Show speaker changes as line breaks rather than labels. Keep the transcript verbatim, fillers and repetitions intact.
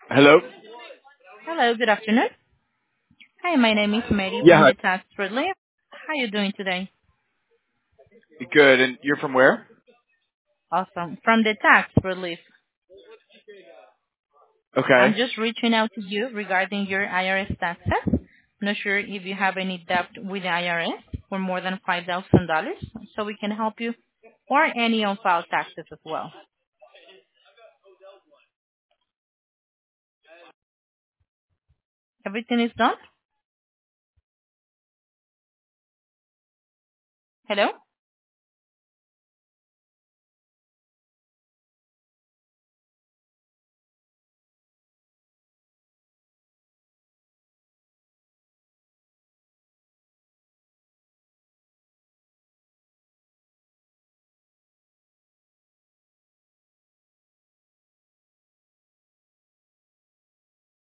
Hello?
Hello, good afternoon. Hi, my name is Mary
Yeah,
from
hi.
the Tax Relief. How are you doing today?
Good. And you're from where?
Awesome. From the Tax Relief. I'm
Okay.
just reaching out to you regarding your I R S taxes. Not sure if you have any debt with the I R S for more than five thousand dollars so we can help you, or any on-file taxes as well. Everything is done? Hello?